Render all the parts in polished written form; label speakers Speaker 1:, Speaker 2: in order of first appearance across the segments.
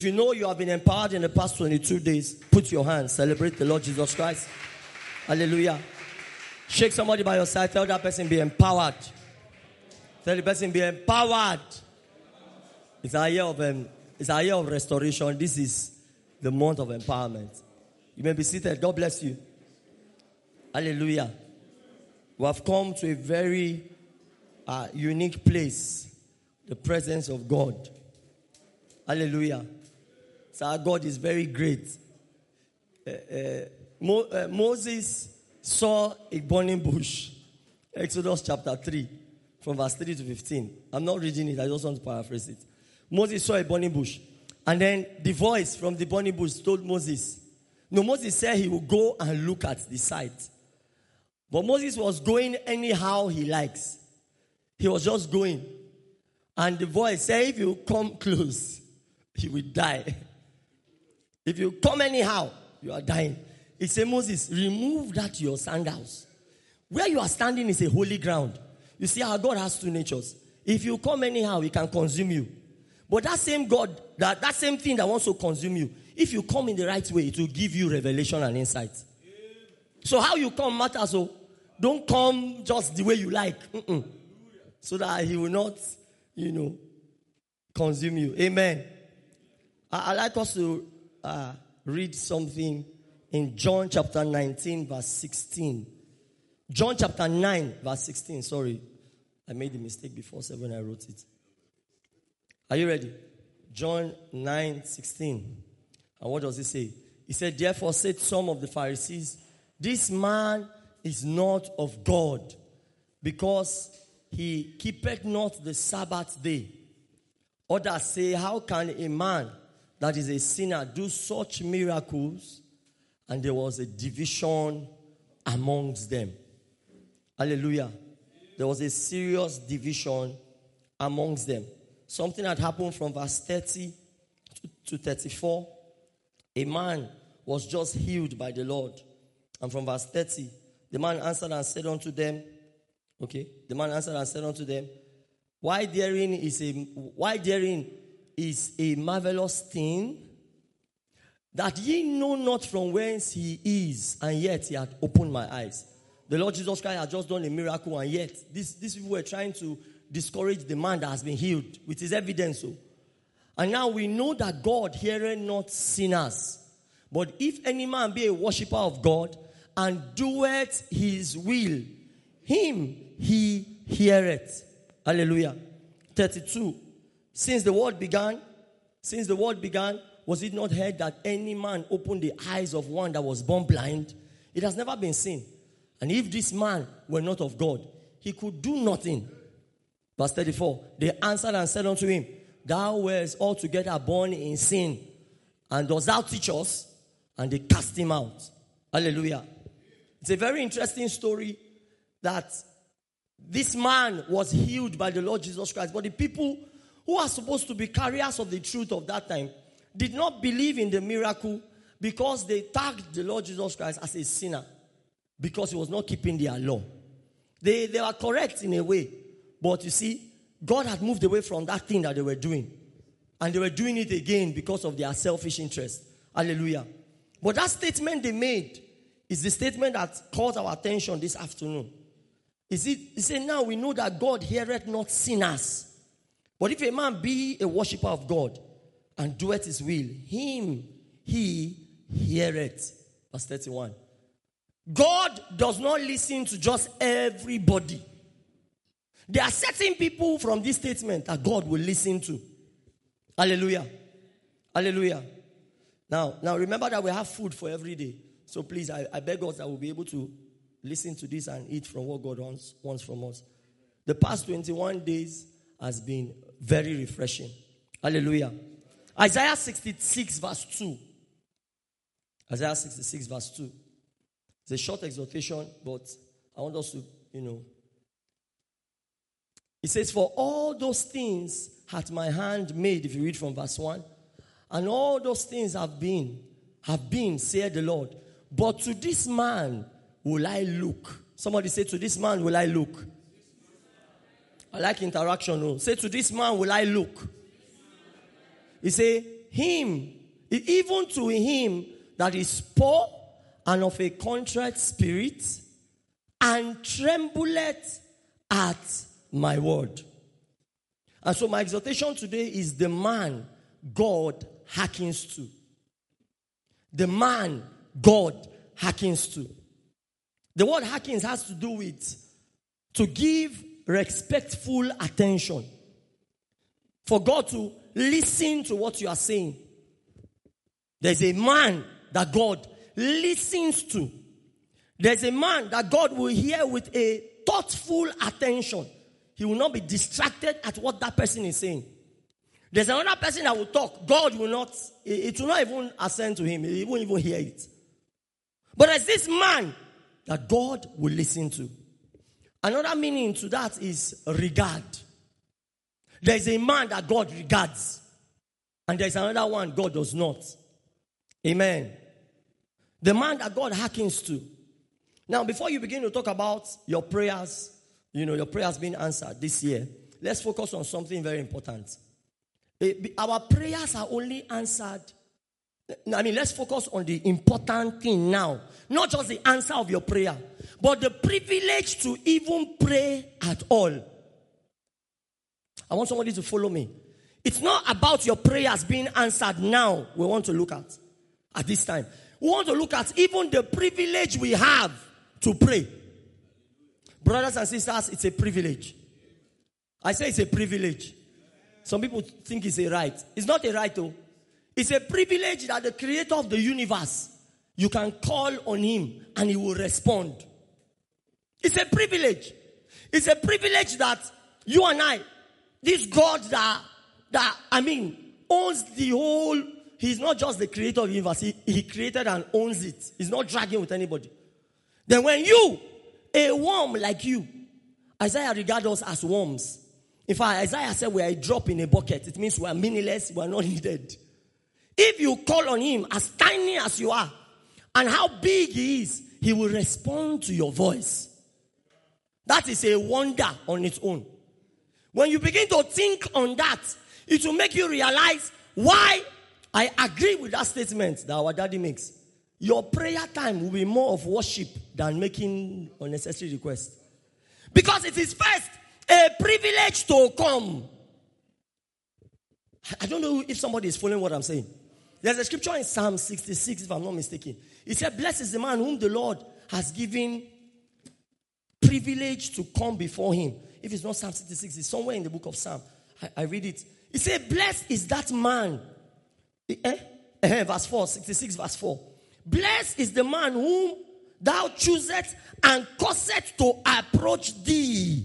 Speaker 1: If you know you have been empowered in the past 22 days, put your hands, celebrate the Lord Jesus Christ. Hallelujah. Shake somebody by your side, tell that person be empowered. Tell the person be empowered. It's a year of restoration. This is the month of empowerment. You may be seated. God bless you. Hallelujah. We have come to a very unique place, the presence of God. Hallelujah. So our God is very great. Moses saw a burning bush. Exodus chapter 3, from verse 3 to 15. I'm not reading it, I just want to paraphrase it. Moses saw a burning bush. And then the voice from the burning bush told Moses. No, Moses said he would go and look at the site. But Moses was going anyhow he likes. He was just going. And the voice said, if you come close, you will die. If you come anyhow, you are dying. He said, Moses, remove that your sandals. Where you are standing is a holy ground. You see how God has two natures. If you come anyhow, he can consume you. But that same God, that same thing that wants to consume you, if you come in the right way, it will give you revelation and insight. So how you come matters. So don't come just the way you like. So that he will not, consume you. Amen. I like us to read something in John chapter 19, verse 16. John chapter 9, verse 16. Sorry, I made a mistake before 7 I wrote it. Are you ready? John 9, 16. And what does it say? He said, therefore said some of the Pharisees, this man is not of God, because he keepeth not the Sabbath day. Others say, how can a man that is a sinner do such miracles? And there was a division amongst them. Hallelujah. There was a serious division amongst them. Something had happened from verse 30 to 34. A man was just healed by the Lord. And from verse 30, the man answered and said unto them, why therein is a marvelous thing, that ye know not from whence he is, and yet he had opened my eyes. The Lord Jesus Christ had just done a miracle, and yet these people were trying to discourage the man that has been healed with his evidence. And now we know that God heareth not sinners. But if any man be a worshipper of God, and doeth his will, him he heareth. Hallelujah. 32. Since the world began, was it not heard that any man opened the eyes of one that was born blind? It has never been seen. And if this man were not of God, he could do nothing. Verse 34. They answered and said unto him, thou wast altogether born in sin, and dost thou teach us? And they cast him out. Hallelujah. It's a very interesting story that this man was healed by the Lord Jesus Christ. But the people who are supposed to be carriers of the truth of that time did not believe in the miracle, because they tagged the Lord Jesus Christ as a sinner because he was not keeping their law. They were correct in a way. But you see, God had moved away from that thing that they were doing. And they were doing it again because of their selfish interest. Hallelujah. But that statement they made is the statement that caught our attention this afternoon. He said, now we know that God heareth not sinners. But if a man be a worshipper of God and doeth his will, him he heareth. Verse 31. God does not listen to just everybody. There are certain people from this statement that God will listen to. Hallelujah. Hallelujah. Now remember that we have food for every day. So please, I beg us that we'll be able to listen to this and eat from what God wants from us. The past 21 days has been very refreshing. Hallelujah. Isaiah 66 verse 2. Isaiah 66 verse 2. It's a short exhortation, but I want us to, It says, for all those things hath my hand made, if you read from verse 1, and all those things have been, saith the Lord. But to this man will I look. Somebody say, to this man will I look. I like interaction. Say, to this man will I look. He say, him, even to him that is poor and of a contrite spirit, and trembleth at my word. And so my exhortation today is the man God hearkens to. The man God hearkens to. The word hearkens has to do with to give respectful attention. For God to listen to what you are saying. There's a man that God listens to. There's a man that God will hear with a thoughtful attention. He will not be distracted at what that person is saying. There's another person that will talk. God will not, it will not even ascend to him. He won't even hear it. But there's this man that God will listen to. Another meaning to that is regard. There's a man that God regards. And there's another one God does not. Amen. The man that God hearkens to. Now, before you begin to talk about your prayers, your prayers being answered this year, let's focus on something very important. Our prayers are only answered. Let's focus on the important thing now. Not just the answer of your prayer, but the privilege to even pray at all. I want somebody to follow me. It's not about your prayers being answered now we want to look at this time. We want to look at even the privilege we have to pray. Brothers and sisters, it's a privilege. I say it's a privilege. Some people think it's a right. It's not a right though. It's a privilege that the creator of the universe, you can call on him and he will respond. It's a privilege. It's a privilege that you and I, this God that owns the whole, he's not just the creator of the universe, he created and owns it. He's not dragging with anybody. Then when you, a worm like you, Isaiah regards us as worms. In fact, Isaiah said we are a drop in a bucket. It means we are meaningless, we are not needed. If you call on him as tiny as you are, and how big he is, he will respond to your voice. That is a wonder on its own. When you begin to think on that, it will make you realize why I agree with that statement that our daddy makes. Your prayer time will be more of worship than making unnecessary requests. Because it is first a privilege to come. I don't know if somebody is following what I'm saying. There's a scripture in Psalm 66, if I'm not mistaken. It said, blessed is the man whom the Lord has given privilege to come before him. If it's not Psalm 66, it's somewhere in the book of Psalm. I read it. It said, blessed is that man. Verse 4, 66 verse 4. Blessed is the man whom thou choosest and causest to approach thee.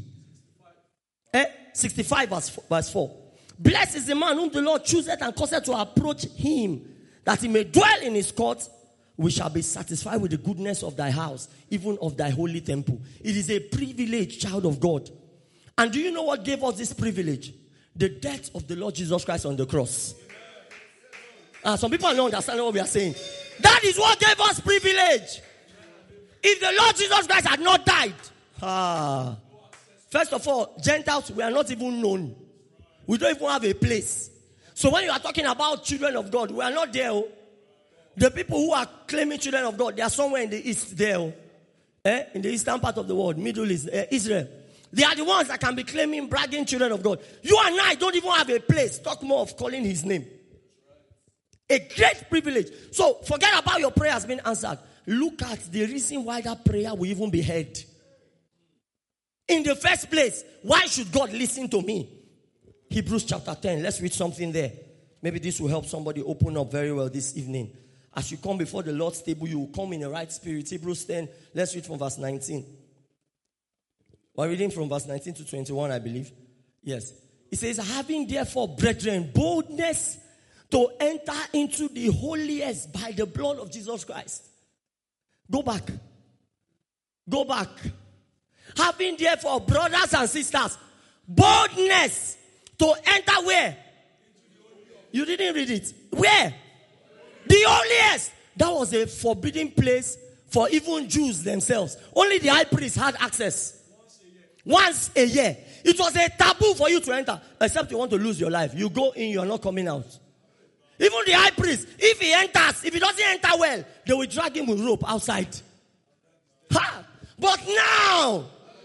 Speaker 1: 65 verse 4. Blessed is the man whom the Lord chooseth and causeth to approach him, that he may dwell in his court. We shall be satisfied with the goodness of thy house, even of thy holy temple. It is a privilege, child of God. And do you know what gave us this privilege? The death of the Lord Jesus Christ on the cross. Some people are not understanding what we are saying. That is what gave us privilege. If the Lord Jesus Christ had not died, first of all, Gentiles, we are not even known. We don't even have a place. So when you are talking about children of God, we are not there. The people who are claiming children of God, they are somewhere in the east there. In the eastern part of the world, Middle East, Israel. They are the ones that can be claiming, bragging children of God. You and I don't even have a place. Talk more of calling his name. A great privilege. So forget about your prayers being answered. Look at the reason why that prayer will even be heard. In the first place, why should God listen to me? Hebrews chapter 10. Let's read something there. Maybe this will help somebody open up very well this evening. As you come before the Lord's table, you will come in the right spirit. Hebrews 10. Let's read from verse 19. We're reading from verse 19 to 21, I believe. Yes. It says, having therefore, brethren, boldness to enter into the holiest by the blood of Jesus Christ. Go back. Go back. Having therefore, brothers and sisters, boldness to enter where? You didn't read it. Where? The holiest. That was a forbidden place for even Jews themselves. Only the high priest had access. Once a year. It was a taboo for you to enter. Except you want to lose your life. You go in, you are not coming out. Even the high priest, if he enters, if he doesn't enter well, they will drag him with rope outside. Ha! But now,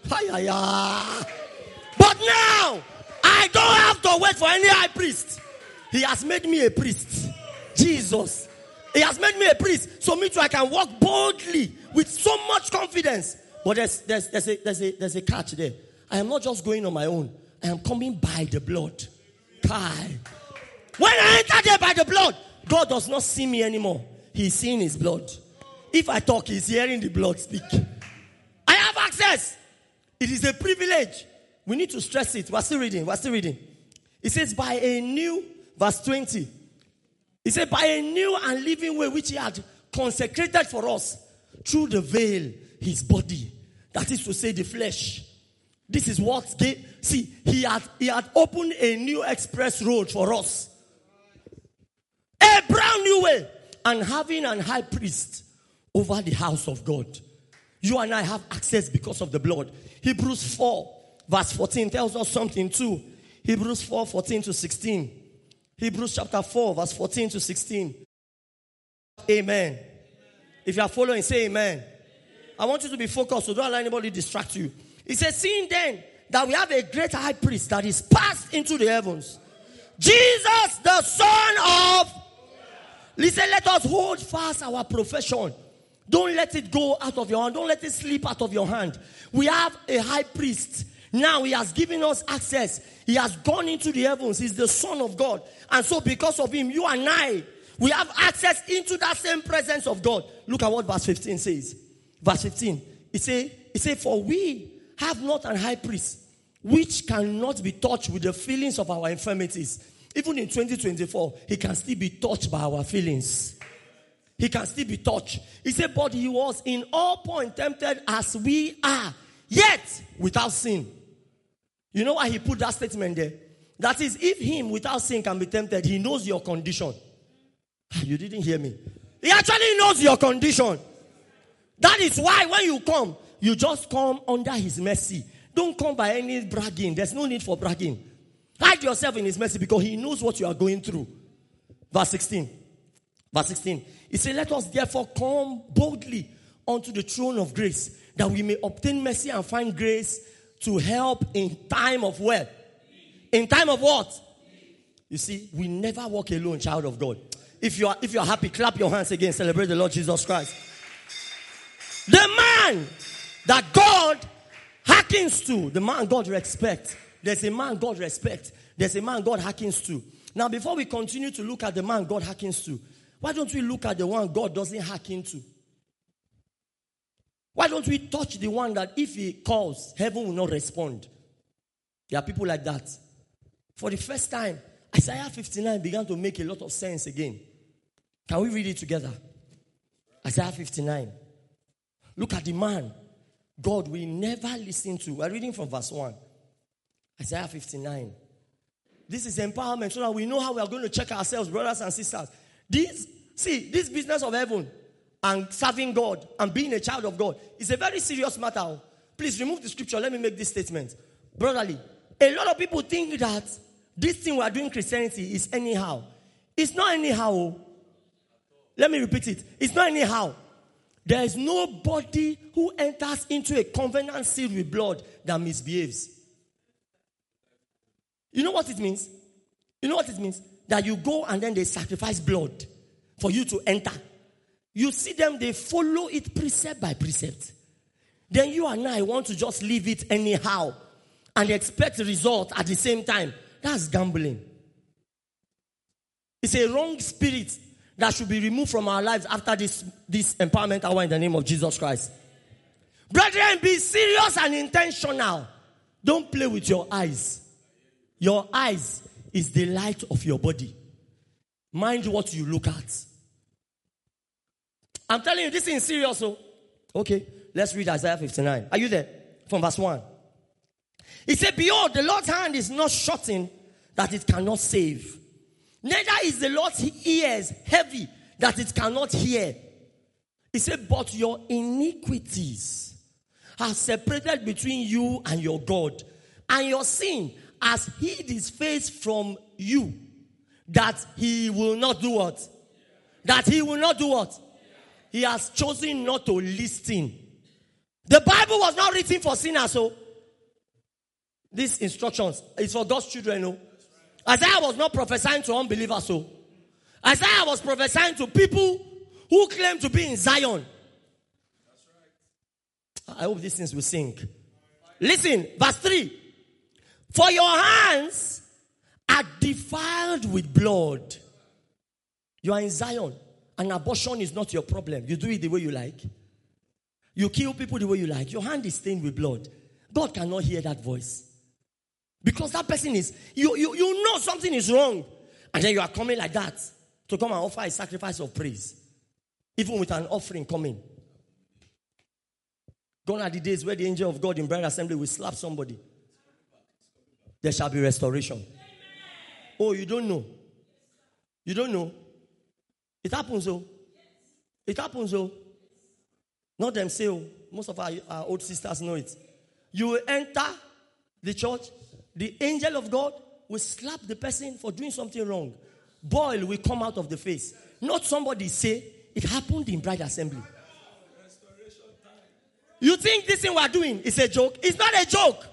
Speaker 1: but now, I don't have to wait for any high priest. He has made me a priest. Jesus. He has made me a priest. So me too, I can walk boldly with so much confidence. But there's a catch there. I am not just going on my own. I am coming by the blood. Kai. When I enter there by the blood, God does not see me anymore. He's seeing his blood. If I talk, he's hearing the blood speak. I have access. It is a privilege. We need to stress it. We're still reading. It says, by a new, verse 20. It said, by a new and living way which he had consecrated for us through the veil, his body. That is to say, the flesh. This is what he had opened a new express road for us. A brand new way. And having an high priest over the house of God. You and I have access because of the blood. Hebrews 4 verse 14 tells us something too. Hebrews 4, 14 to 16. Hebrews chapter 4 verse 14 to 16. Amen. If you are following, say amen. I want you to be focused, so don't allow anybody distract you. It says, seeing then that we have a great high priest that is passed into the heavens, Jesus the Son of... Listen, let us hold fast our profession. Don't let it go out of your hand. Don't let it slip out of your hand. We have a high priest. Now he has given us access. He has gone into the heavens. He's the Son of God. And so because of him, you and I, we have access into that same presence of God. Look at what verse 15 says. Verse 15. It say, for we have not an high priest which cannot be touched with the feelings of our infirmities. Even in 2024, he can still be touched by our feelings. He can still be touched. He said, but he was in all points tempted as we are, yet without sin. You know why he put that statement there? That is, if him without sin can be tempted, he knows your condition. You didn't hear me. He actually knows your condition. That is why when you come, you just come under his mercy. Don't come by any bragging. There's no need for bragging. Hide yourself in his mercy because he knows what you are going through. Verse 16. Verse 16. He said, let us therefore come boldly unto the throne of grace, that we may obtain mercy and find grace to help in time of what? In time of what? You see, we never walk alone, child of God. If you are happy, clap your hands again. Celebrate the Lord Jesus Christ. The man that God hearkens to, the man God respects. There's a man God respects. There's a man God hearkens to. Now, before we continue to look at the man God hearkens to, why don't we look at the one God doesn't hearken to? Why don't we touch the one that if he calls, heaven will not respond? There are people like that. For the first time, Isaiah 59 began to make a lot of sense again. Can we read it together? Isaiah 59. Look at the man God will never listen to. We're reading from verse 1. Isaiah 59. This is empowerment so that we know how we are going to check ourselves, brothers and sisters. This business of heaven and serving God and being a child of God is a very serious matter. Please remove the scripture. Let me make this statement. Brotherly, a lot of people think that this thing we are doing Christianity is anyhow. It's not anyhow. Let me repeat it. It's not anyhow. There is nobody who enters into a covenant sealed with blood that misbehaves. You know what it means? You know what it means? That you go and then they sacrifice blood for you to enter. You see them, they follow it precept by precept. Then you and I want to just leave it anyhow and expect a result at the same time. That's gambling. It's a wrong spirit that should be removed from our lives after this empowerment hour in the name of Jesus Christ. Brethren, be serious and intentional. Don't play with your eyes. Your eyes is the light of your body. Mind what you look at. I'm telling you, this is serious. So, okay, let's read Isaiah 59. Are you there? From verse 1. He said, behold, the Lord's hand is not shortened that it cannot save. Neither is the Lord's ears heavy that it cannot hear. He said, but your iniquities are separated between you and your God, and your sin has hid his face from you, that he will not do what? That he will not do what? He has chosen not to listen. The Bible was not written for sinners, so these instructions is for God's children. No? Isaiah was not prophesying to unbelievers. So Isaiah was prophesying to people who claim to be in Zion. I hope these things will sink. Listen, verse 3. For your hands are defiled with blood. You are in Zion. And abortion is not your problem. You do it the way you like. You kill people the way you like. Your hand is stained with blood. God cannot hear that voice. Because that person is, you know something is wrong. And then you are coming like that to come and offer a sacrifice of praise. Even with an offering coming. Gone are the days where the angel of God in Bride Assembly will slap somebody. There shall be restoration. Oh, you don't know. You don't know. It happens, oh. It happens, oh. Not them say, oh. Most of our old sisters know it. You will enter the church. The angel of God will slap the person for doing something wrong. Boil will come out of the face. Not somebody say, it happened in Bride Assembly. You think this thing we are doing is a joke? It's not a joke.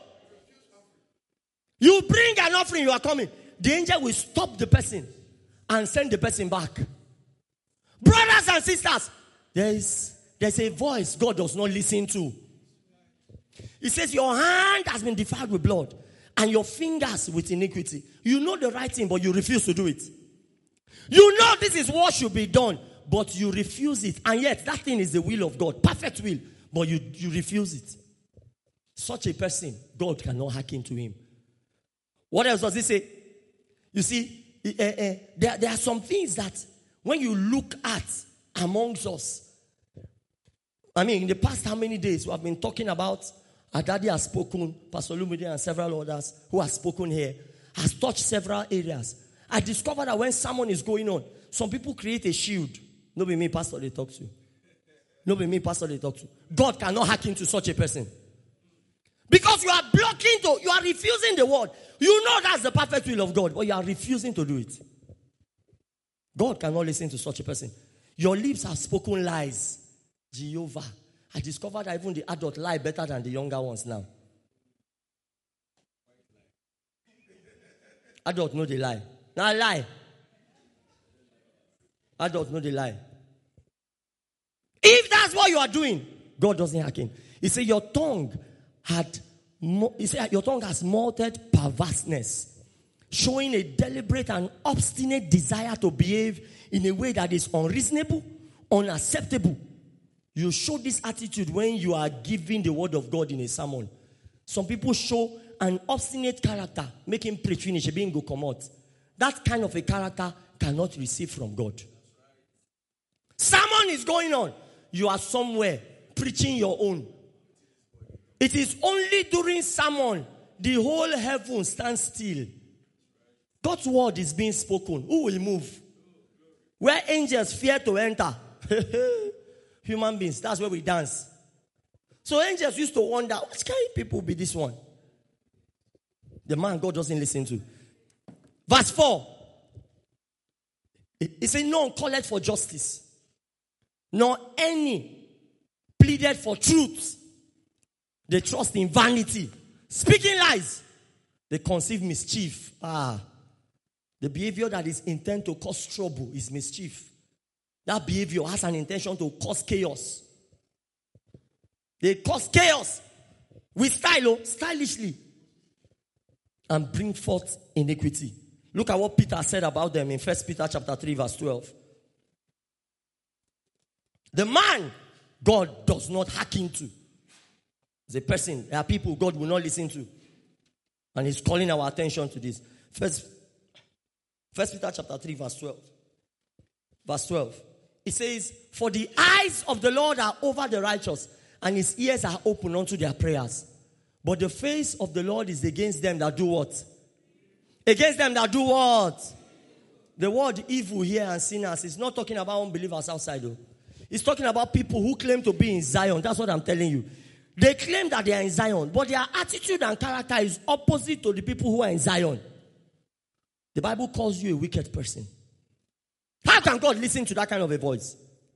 Speaker 1: You bring an offering, you are coming. The angel will stop the person and send the person back. Brothers and sisters, there's a voice God does not listen to. It says your hand has been defiled with blood and your fingers with iniquity. You know the right thing, but you refuse to do it. You know this is what should be done, but you refuse it. And yet that thing is the will of God, perfect will, but you refuse it. Such a person, God cannot hearken to him. What else does he say? You see, there are some things that when you look at amongst us, I mean, in the past how many days we have been talking about, our daddy has spoken, Pastor Lumide and several others who have spoken here, has touched several areas. I discovered that when someone is going on, some people create a shield. No be me, pastor, they talk to. No be me, pastor, they talk to. God cannot hack into such a person. Because you are blocking you are refusing the word. You know that's the perfect will of God, but you are refusing to do it. God cannot listen to such a person. Your lips have spoken lies. Jehovah. I discovered that even the adult lie better than the younger ones now. Adult know they lie. Now lie. Adult know they lie. If that's what you are doing, God doesn't hearken. He said your tongue has malted perverseness, showing a deliberate and obstinate desire to behave in a way that is unreasonable, unacceptable. You show this attitude when you are giving the word of God in a sermon. Some people show an obstinate character, make him preach, finish, being go come out. That kind of a character cannot receive from God. Sermon is going on. You are somewhere preaching your own. It is only during sermon the whole heaven stands still. God's word is being spoken. Who will move? Where angels fear to enter. Human beings, that's where we dance. So angels used to wonder, what kind of people be this one? The man God doesn't listen to. Verse 4. It says, none called for justice, nor any pleaded for truth. They trust in vanity, speaking lies. They conceive mischief. The behavior that is intent to cause trouble is mischief. That behavior has an intention to cause chaos. They cause chaos with stylishly, and bring forth iniquity. Look at what Peter said about them in 1 Peter chapter 3 verse 12. The man God does not hearken to is a person. There are people God will not listen to. And he's calling our attention to this. First Peter chapter 3 verse 12. Verse 12. It says, for the eyes of the Lord are over the righteous, and his ears are open unto their prayers. But the face of the Lord is against them that do what? Against them that do what? The word evil here and sinners is not talking about unbelievers outside though. It's talking about people who claim to be in Zion. That's what I'm telling you. They claim that they are in Zion, but their attitude and character is opposite to the people who are in Zion. the Bible calls you a wicked person. How can God listen to that kind of a voice?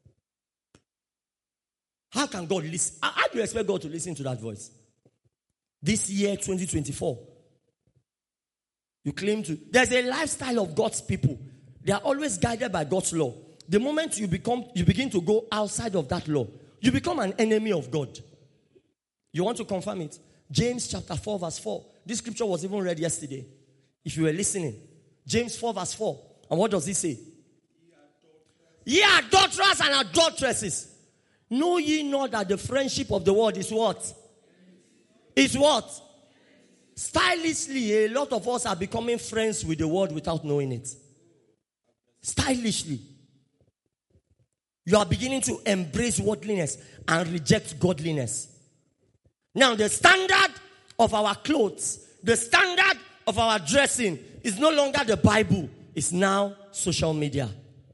Speaker 1: How can God listen? How do you expect God to listen to that voice? This year, 2024, you claim to. There's a lifestyle of God's people. They are always guided by God's law. The moment you begin to go outside of that law, you become an enemy of God. You want to confirm it? James chapter 4 verse 4. This scripture was even read yesterday. If you were listening. James 4 verse 4. And what does he say? Ye adulterers and adulteresses. Know ye not that the friendship of the world is what? Is what? Stylishly, a lot of us are becoming friends with the world without knowing it. Stylishly. You are beginning to embrace worldliness and reject godliness. Now, the standard of our clothes, the standard of our dressing is no longer the Bible. It's now social media.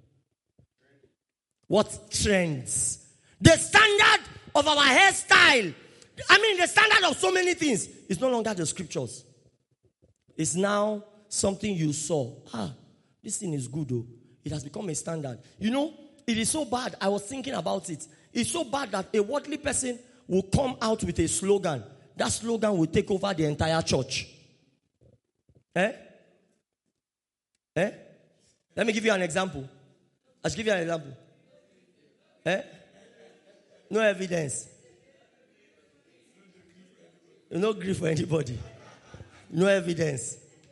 Speaker 1: What trends? The standard of our hairstyle, the standard of so many things is no longer the scriptures. It's now something you saw. This thing is good though. It has become a standard. You know, it is so bad. I was thinking about it. It's so bad that a worldly person will come out with a slogan. That slogan will take over the entire church. Let me give you an example. I'll give you an example. No evidence. No grief for anybody. No evidence.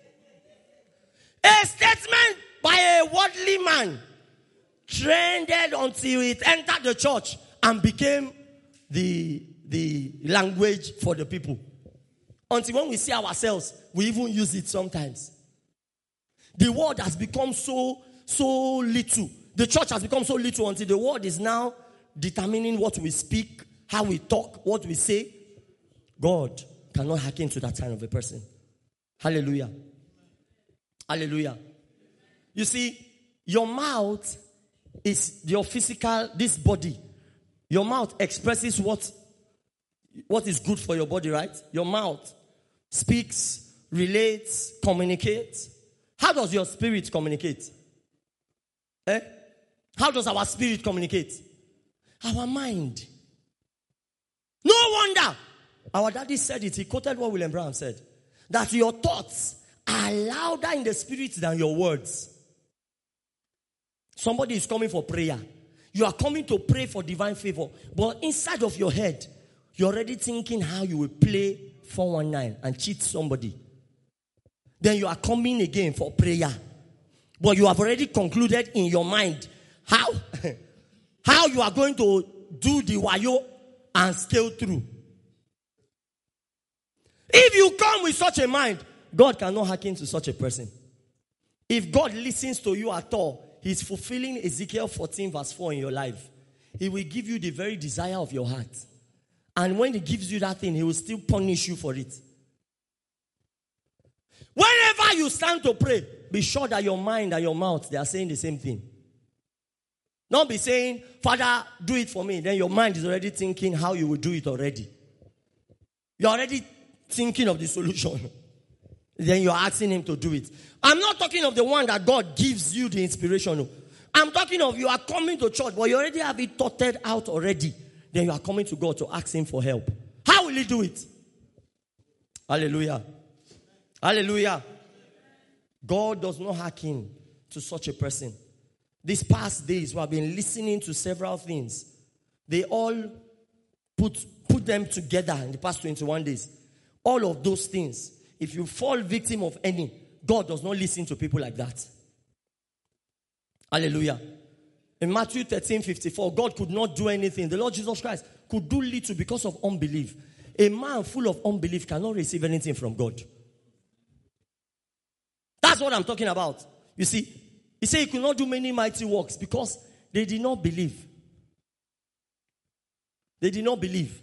Speaker 1: A statement by a worldly man trended until it entered the church and became the language for the people. Until when we see ourselves, we even use it sometimes. The word has become so little. The church has become so little until the word is now determining what we speak, how we talk, what we say. God cannot hack into that kind of a person. Hallelujah. Hallelujah. You see, your mouth is your physical, this body. Your mouth expresses what is good for your body, right? Your mouth speaks, relates, communicates. How does your spirit communicate? How does our spirit communicate? Our mind. No wonder. Our daddy said it. He quoted what William Brown said. That your thoughts are louder in the spirit than your words. Somebody is coming for prayer. You are coming to pray for divine favor. But inside of your head, you're already thinking how you will play 419 and cheat somebody. Then you are coming again for prayer. But you have already concluded in your mind how you are going to do the wayo and scale through. If you come with such a mind, God cannot hack into such a person. If God listens to you at all, He's fulfilling Ezekiel 14 verse 4 in your life. He will give you the very desire of your heart. And when He gives you that thing, He will still punish you for it. Whenever you stand to pray, be sure that your mind and your mouth, they are saying the same thing. Don't be saying, Father, do it for me. Then your mind is already thinking how you will do it already. You're already thinking of the solution. Then you're asking Him to do it. I'm not talking of the one that God gives you the inspiration. I'm talking of you are coming to church, but you already have it thoughted out already. Then you are coming to God to ask Him for help. How will He do it? Hallelujah. Hallelujah. God does not hack in to such a person. These past days, we have been listening to several things. They all put them together in the past 21 days. All of those things. If you fall victim of any, God does not listen to people like that. Hallelujah. In Matthew 13:54, God could not do anything. The Lord Jesus Christ could do little because of unbelief. A man full of unbelief cannot receive anything from God. That's what I'm talking about. You see, He said He could not do many mighty works because they did not believe. They did not believe.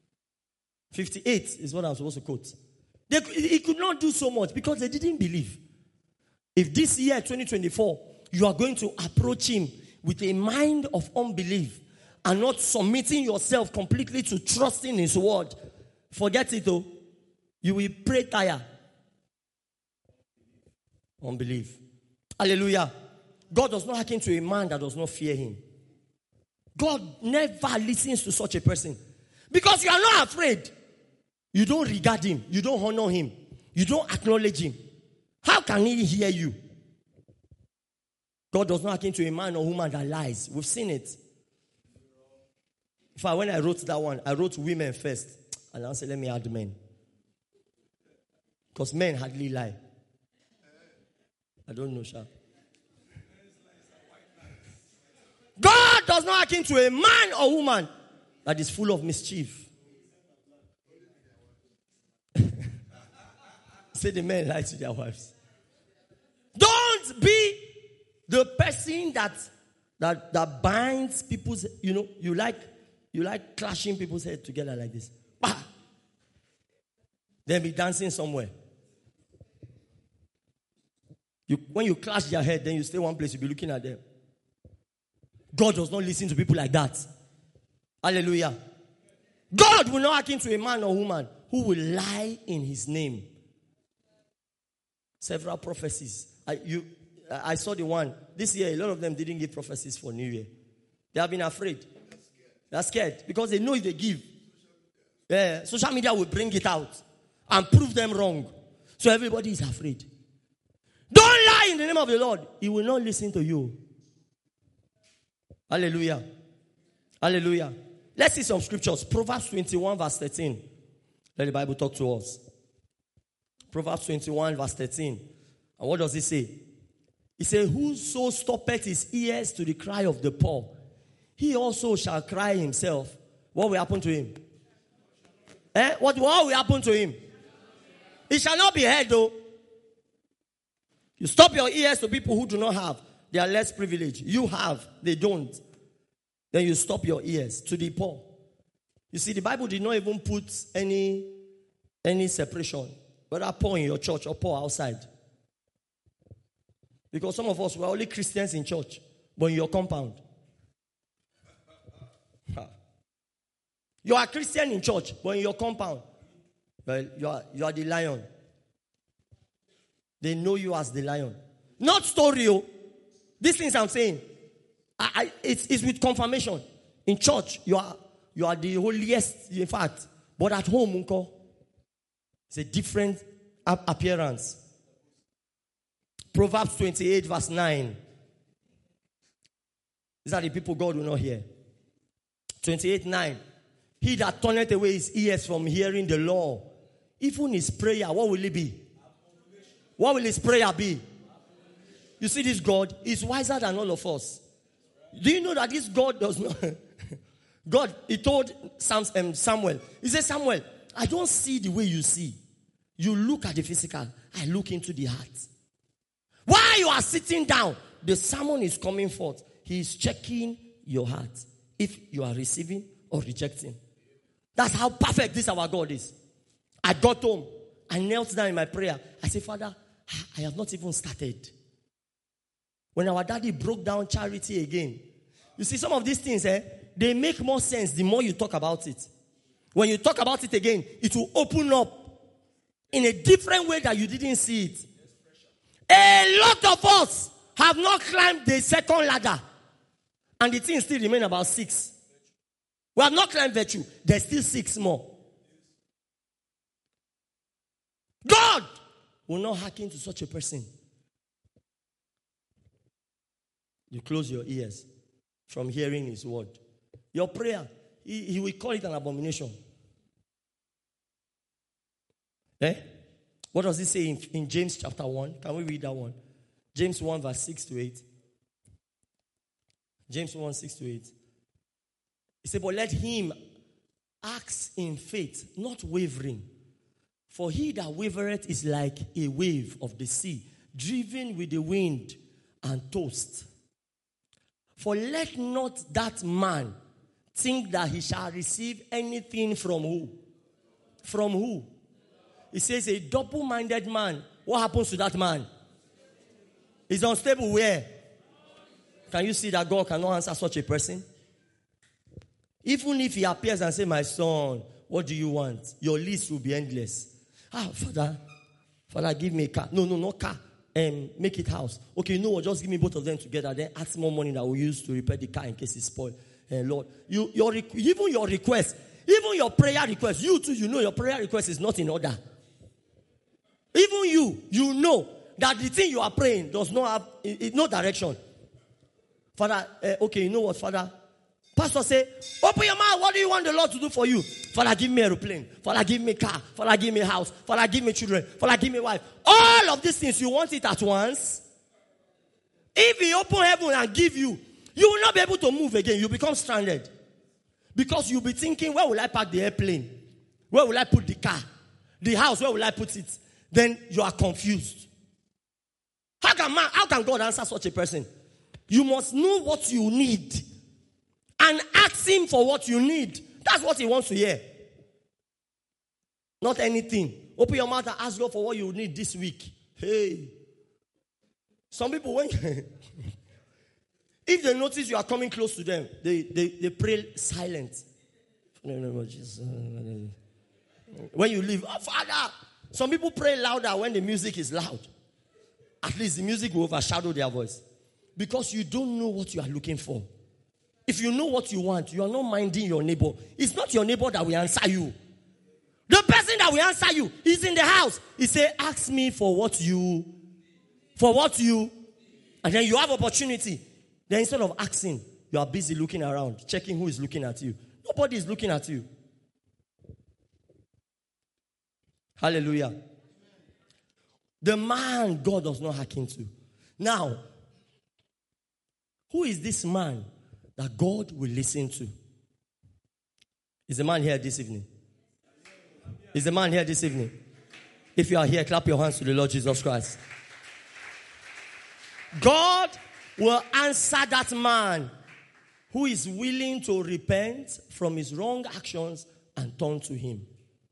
Speaker 1: 58 is what I'm supposed to quote. He could not do so much because they didn't believe. If this year, 2024, you are going to approach Him with a mind of unbelief and not submitting yourself completely to trusting His word, forget it though. You will pray tire. Unbelief. Hallelujah. God does not hearken to a man that does not fear him. God never listens to such a person. Because you are not afraid. You don't regard him. You don't honor him. You don't acknowledge him. How can he hear you? God does not hearken to a man or woman that lies. We've seen it. In fact, when I wrote that one, I wrote women first. And I said, let me add men. Because men hardly lie. I don't know, Sha. God does not hearken to a man or woman that is full of mischief. Say the men lie to their wives. Don't be the person that binds people's, you like clashing people's head together like this. Bah! Then be dancing somewhere. When you clash their head, then you stay one place, you'll be looking at them. God does not listen to people like that. Hallelujah. God will not hearken to a man or woman who will lie in his name. Several prophecies. I saw the one. This year, a lot of them didn't give prophecies for New Year. They have been afraid. They're scared because they know if they give, social media will bring it out and prove them wrong. So everybody is afraid. Don't lie in the name of the Lord. He will not listen to you. Hallelujah. Hallelujah. Let's see some scriptures. Proverbs 21 verse 13. Let the Bible talk to us. Proverbs 21 verse 13. And what does it say? It says, whoso stoppeth his ears to the cry of the poor, he also shall cry himself. What will happen to him? What will happen to him? It shall not be heard though. You stop your ears to people who do not have. They are less privileged. You have. They don't. Then you stop your ears to the poor. You see, the Bible did not even put any separation. Whether poor in your church or poor outside. Because some of us were only Christians in church. But in your compound. You are Christian in church. But in your compound. Well, you are the lion. They know you as the lion. Not story. These things I'm saying, it's with confirmation. In church, you are the holiest, in fact. But at home, uncle, it's a different appearance. Proverbs 28 verse 9. These are the people God will not hear. 28:9. He that turneth away his ears from hearing the law, even his prayer, what will it be? What will his prayer be? You see, this God is wiser than all of us. Do you know that this God does not? God, he told Samuel, he said, Samuel, I don't see the way you see. You look at the physical. I look into the heart. While you are sitting down, the sermon is coming forth. He is checking your heart. If you are receiving or rejecting. That's how perfect this our God is. I got home. I knelt down in my prayer. I said, Father, I have not even started. When our daddy broke down charity again. You see, some of these things, they make more sense the more you talk about it. When you talk about it again, it will open up in a different way that you didn't see it. A lot of us have not climbed the second ladder. And the thing still remain about 6. We have not climbed virtue. There's still 6 more. God will not hearken to such a person. You close your ears from hearing his word. Your prayer, he will call it an abomination. What does it say in James chapter 1? Can we read that one? James 1 verse 6 to 8. James 1, 6 to 8. He said, but let him ask in faith, not wavering. For he that wavereth is like a wave of the sea, driven with the wind and tossed. For let not that man think that he shall receive anything from who? From who? He says a double-minded man. What happens to that man? He's unstable where? Can you see that God cannot answer such a person? Even if he appears and says, my son, what do you want? Your list will be endless. Father, give me a car. No, not car. make it house. Okay, you know what? Just give me both of them together. Then ask more money that we use to repair the car in case it's spoiled. Lord, even your request, even your prayer request, you too, you know your prayer request is not in order. Even you know that the thing you are praying does not have no direction. Father, okay, you know what, Father? Pastor say, open your mouth. What do you want the Lord to do for you? Father, give me an aeroplane. Father, give me a car. Father, give me a house. Father, give me children. Father, give me a wife. All of these things, you want it at once. If He open heaven and give you, you will not be able to move again. You become stranded. Because you'll be thinking, where will I park the airplane? Where will I put the car? The house, where will I put it? Then you are confused. How can God answer such a person? You must know what you need and ask Him for what you need. That's what He wants to hear. Not anything. Open your mouth and ask God for what you need this week. Hey. Some people, when if they notice you are coming close to them, they pray silent. No, Jesus. When you leave, oh, Father. Some people pray louder when the music is loud. At least the music will overshadow their voice. Because you don't know what you are looking for. If you know what you want, you are not minding your neighbor. It's not your neighbor that will answer you. The person that will answer you is in the house. He say, ask me for what you, and then you have opportunity. Then instead of asking, you are busy looking around, checking who is looking at you. Nobody is looking at you. Hallelujah. The man God does not hearken to. Now, who is this man that God will listen to? Is the man here this evening? Is the man here this evening? If you are here, clap your hands to the Lord Jesus Christ. God will answer that man who is willing to repent from his wrong actions and turn to Him.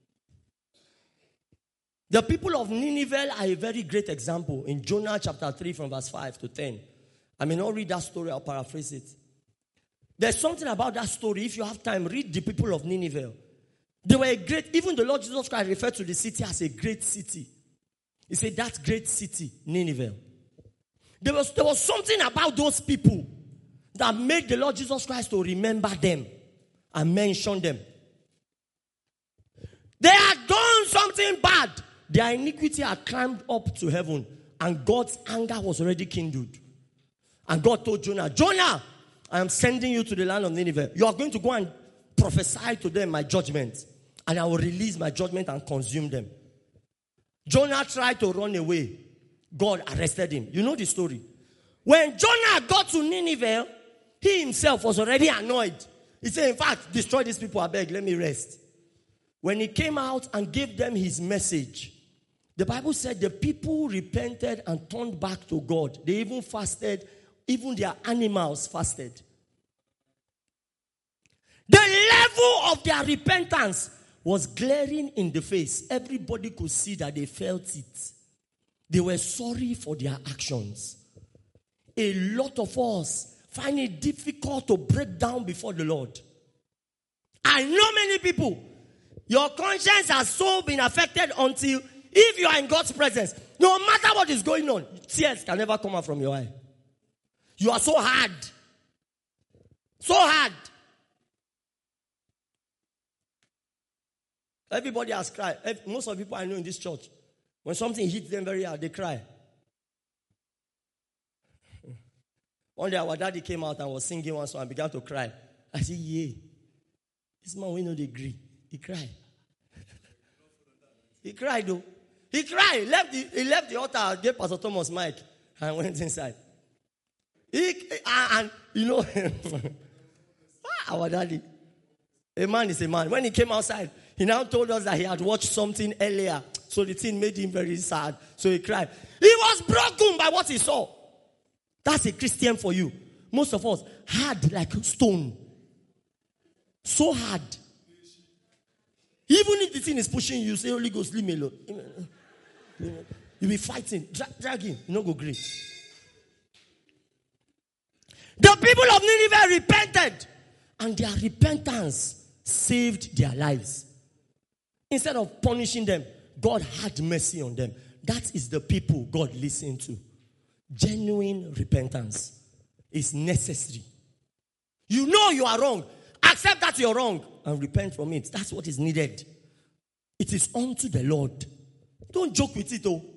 Speaker 1: The people of Nineveh are a very great example in Jonah chapter 3 from verse 5 to 10. I may not read that story, I'll paraphrase it. There's something about that story. If you have time, read the people of Nineveh. They were a great, even the Lord Jesus Christ referred to the city as a great city. He said, that great city, Nineveh. There was something about those people that made the Lord Jesus Christ to remember them and mention them. They had done something bad. Their iniquity had climbed up to heaven, and God's anger was already kindled. And God told Jonah, Jonah, I am sending you to the land of Nineveh. You are going to go and prophesy to them my judgment, and I will release my judgment and consume them. Jonah tried to run away. God arrested him. You know the story. When Jonah got to Nineveh, he himself was already annoyed. He said, in fact, destroy these people, I beg, let me rest. When he came out and gave them his message, the Bible said the people repented and turned back to God. They even fasted. Even their animals fasted. The level of their repentance was glaring in the face. Everybody could see that they felt it. They were sorry for their actions. A lot of us find it difficult to break down before the Lord. I know many people. Your conscience has so been affected until if you are in God's presence, no matter what is going on, tears can never come out from your eye. You are so hard. So hard. Everybody has cried. Most of the people I know in this church, when something hits them very hard, they cry. One day our daddy came out and was singing one song and began to cry. I said, yeah. This man, we know they agree. He cried. He cried though. He cried. He left the altar, gave Pastor Thomas mic, and went inside. And you know, our daddy, a man is a man. When he came outside, he now told us that he had watched something earlier. So the thing made him very sad. So he cried. He was broken by what he saw. That's a Christian for you. Most of us, hard like stone. So hard. Even if the thing is pushing you, say, Holy Ghost, leave me alone. You'll be fighting, dragging. You don't go great. The people of Nineveh repented. And their repentance saved their lives. Instead of punishing them, God had mercy on them. That is the people God listens to. Genuine repentance is necessary. You know you are wrong. Accept that you're wrong and repent from it. That's what is needed. It is unto the Lord. Don't joke with it, though.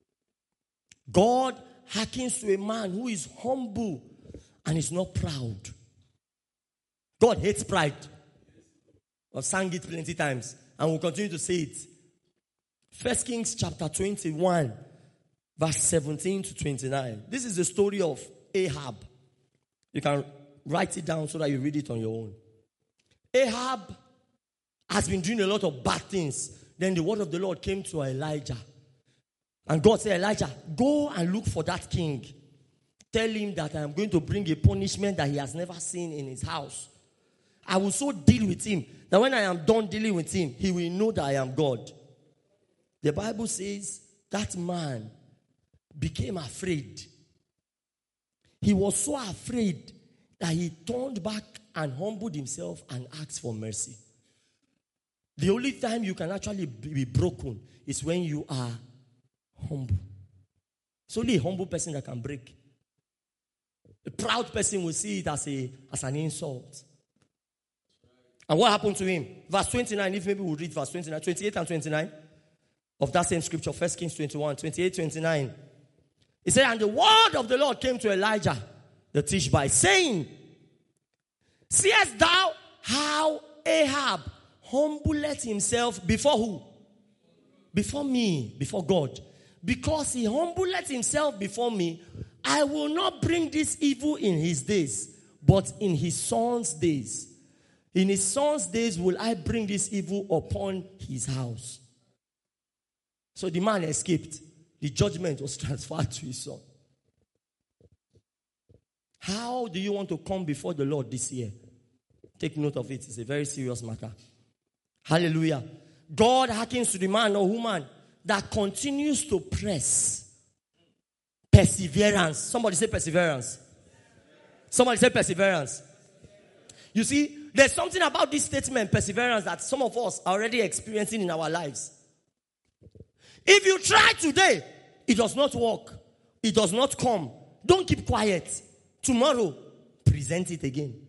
Speaker 1: God hearkens to a man who is humble and is not proud. God hates pride. I've sang it plenty times and will continue to say it. 1 Kings chapter 21, verse 17 to 29. This is the story of Ahab. You can write it down so that you read it on your own. Ahab has been doing a lot of bad things. Then the word of the Lord came to Elijah. And God said, Elijah, go and look for that king. Tell him that I am going to bring a punishment that he has never seen in his house. I will so deal with him that when I am done dealing with him, he will know that I am God. The Bible says that man became afraid. He was so afraid that he turned back and humbled himself and asked for mercy. The only time you can actually be broken is when you are humble. It's only a humble person that can break. A proud person will see it as an insult. And what happened to him? Verse 29, if maybe we'll read verse 29, 28 and 29 of that same scripture, 1 Kings 21, 28, 29. It said, and the word of the Lord came to Elijah, the Tishbite, saying, seest thou how Ahab humbleth himself before who? Before me, before God. Because he humbleth himself before me, I will not bring this evil in his days, but in his son's days. In his son's days will I bring this evil upon his house. So the man escaped. The judgment was transferred to his son. How do you want to come before the Lord this year? Take note of it. It's a very serious matter. Hallelujah. God hearkens to the man or woman that continues to press. Perseverance. Somebody say perseverance. Somebody say perseverance. You see, there's something about this statement, perseverance, that some of us are already experiencing in our lives. If you try today, it does not work. It does not come. Don't keep quiet. Tomorrow, present it again.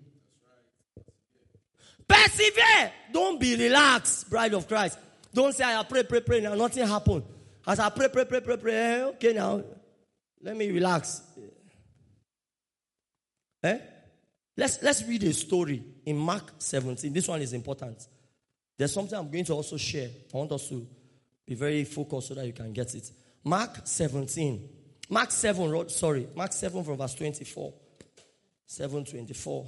Speaker 1: Persevere. Don't be relaxed, bride of Christ. Don't say, I pray, now nothing happened. As I pray, okay now, let me relax. Let's read a story in Mark 17. This one is important. There's something I'm going to also share. I want us to be very focused so that you can get it. Mark 17. Mark 7 from verse 24. 7:24.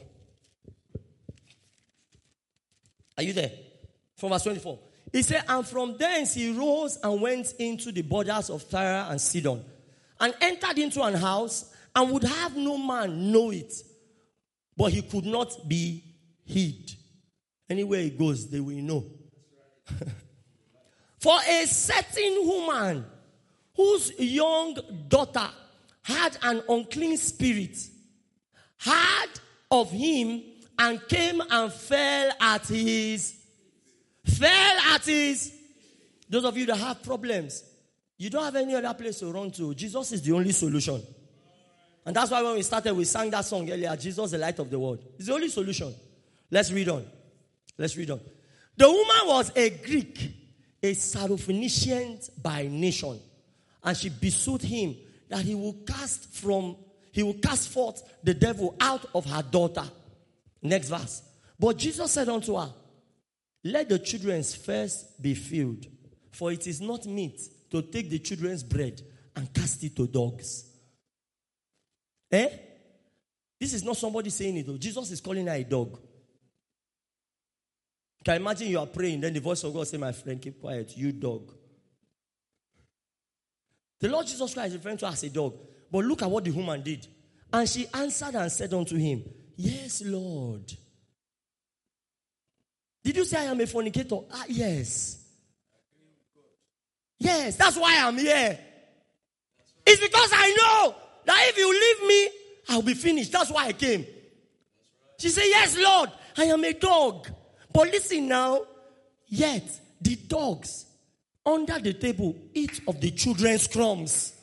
Speaker 1: Are you there? From verse 24. He said, and from thence he rose and went into the borders of Tyre and Sidon, and entered into an house, and would have no man know it, but he could not be hid. Anywhere he goes, they will know. For a certain woman whose young daughter had an unclean spirit heard of him and came and fell at his. Those of you that have problems, you don't have any other place to run to. Jesus is the only solution. And that's why when we started, we sang that song earlier, Jesus, the light of the world. It's the only solution. Let's read on. The woman was a Greek, a Syrophoenician by nation. And she besought him that he will cast forth the devil out of her daughter. Next verse. But Jesus said unto her, let the children's first be filled, for it is not meet to take the children's bread and cast it to dogs. This is not somebody saying it though. Jesus is calling her a dog. Can you imagine you are praying, then the voice of God say, my friend, keep quiet, you dog. The Lord Jesus Christ is referring to her as a dog. But look at what the woman did. And she answered and said unto him, yes, Lord. Did you say I am a fornicator? Yes. Yes, that's why I'm here. It's because I know that if you leave me, I'll be finished. That's why I came. She said, yes, Lord, I am a dog. But listen now, yet the dogs under the table, eat of the children's crumbs.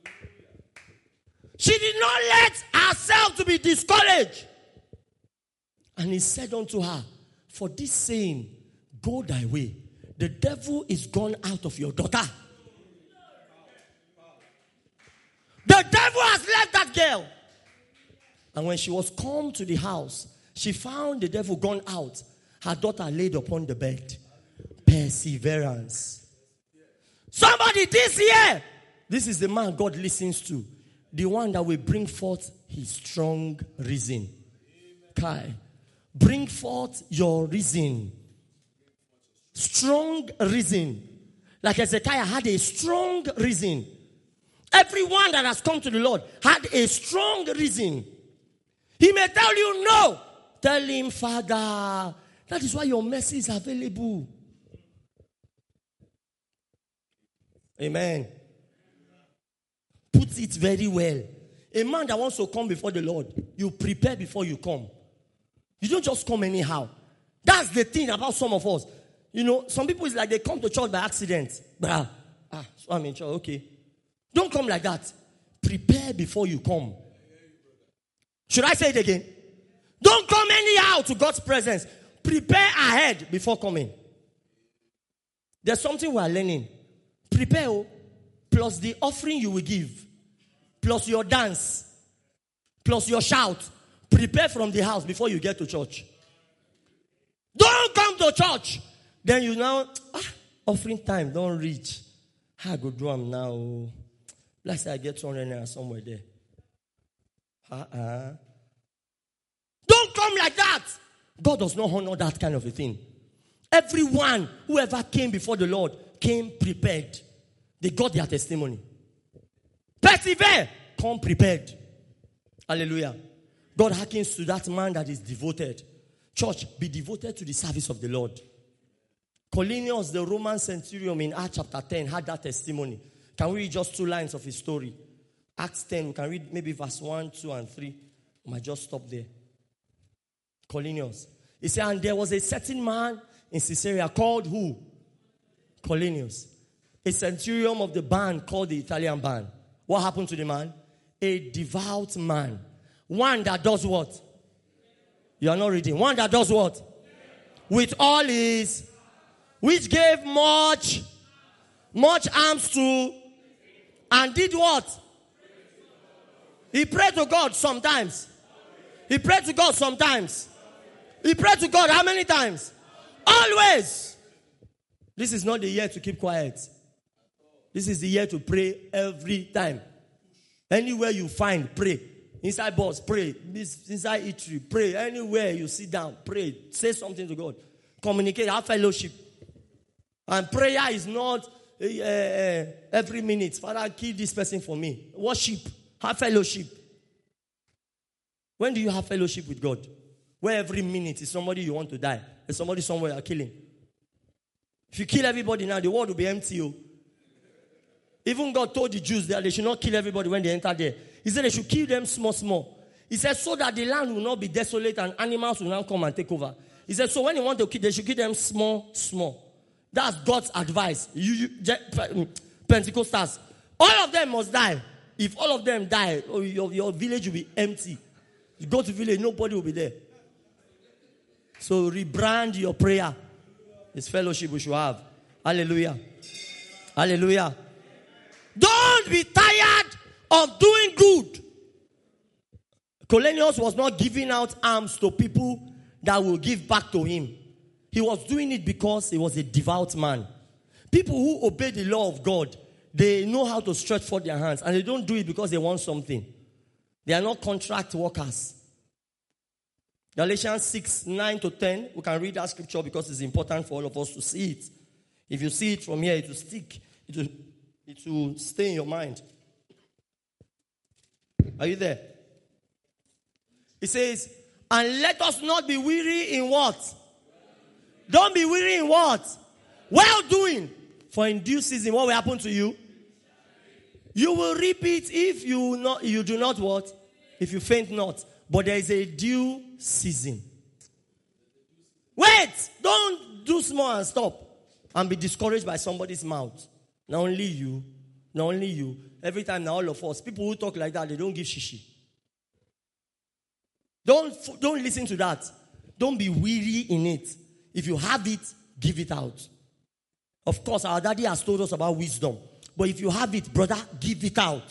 Speaker 1: She did not let herself to be discouraged. And he said unto her, for this saying, go thy way. The devil is gone out of your daughter. The devil has left that girl. And when she was come to the house, she found the devil gone out. Her daughter laid upon the bed. Perseverance. Somebody this year, this is the man God listens to. The one that will bring forth his strong reason. Kai, bring forth your reason. Strong reason. Like Hezekiah had a strong reason. Everyone that has come to the Lord had a strong reason. He may tell you no. Tell him, Father, that is why your mercy is available. Amen. Put it very well. A man that wants to come before the Lord, you prepare before you come. You don't just come anyhow. That's the thing about some of us. You know, some people is like they come to church by accident. So I'm in church, okay. Don't come like that. Prepare before you come. Should I say it again? Don't come anyhow to God's presence. Prepare ahead before coming. There's something we are learning. Prepare, plus the offering you will give, plus your dance, plus your shout. Prepare from the house before you get to church. Don't come to church. Then you now, offering time, don't reach. I go do them now. Let's say I get 200 naira somewhere there. Don't come like that. God does not honor that kind of a thing. Everyone, whoever came before the Lord, came prepared. They got their testimony. Persevere. Come prepared. Hallelujah. God hearkens to that man that is devoted. Church, be devoted to the service of the Lord. Cornelius, the Roman centurion in Acts chapter 10, had that testimony. Can we read just 2 lines of his story? Acts 10, we can read maybe verse 1, 2, and 3. I might just stop there. Cornelius. He said, and there was a certain man in Caesarea called who? Cornelius. A centurion of the band called the Italian band. What happened to the man? A devout man. One that does what? You are not reading. One that does what? With all his, which gave much alms to, and did what? He prayed to God sometimes. He prayed to God sometimes. He prayed to God how many times? Always. This is not the year to keep quiet. This is the year to pray every time. Anywhere you find, pray. Inside bus, pray. Inside eatery, pray. Anywhere you sit down, pray. Say something to God. Communicate, have fellowship. And prayer is not every minute. Father, kill this person for me. Worship. Have fellowship. When do you have fellowship with God? Where every minute is somebody you want to die. There's somebody somewhere you're killing. If you kill everybody now, the world will be empty. Even God told the Jews that they should not kill everybody when they enter there. He said they should kill them small. He said so that the land will not be desolate and animals will not come and take over. He said so when you want to kill, they should kill them small. That's God's advice. Pentecostals. All of them must die. If all of them die, your village will be empty. You go to village, nobody will be there. So rebrand your prayer. It's fellowship we should have. Hallelujah. Hallelujah. Don't be tired of doing good. Cornelius was not giving out alms to people that will give back to him. He was doing it because he was a devout man. People who obey the law of God, they know how to stretch forth their hands. And they don't do it because they want something. They are not contract workers. Galatians 6, 9 to 10. We can read that scripture because it's important for all of us to see it. If you see it from here, it will stick. It will stay in your mind. Are you there? It says, and let us not be weary in what? Don't be weary in what? Well doing. For in due season, what will happen to you? You will reap it if you do not what? If you faint not. But there is a due season. Wait! Don't do small and stop. and be discouraged by somebody's mouth. Not only you. Every time now all of us, people who talk like that, they don't give shishi. Don't listen to that. Don't be weary in it. If you have it, give it out. Of course, our daddy has told us about wisdom. But if you have it, brother, give it out.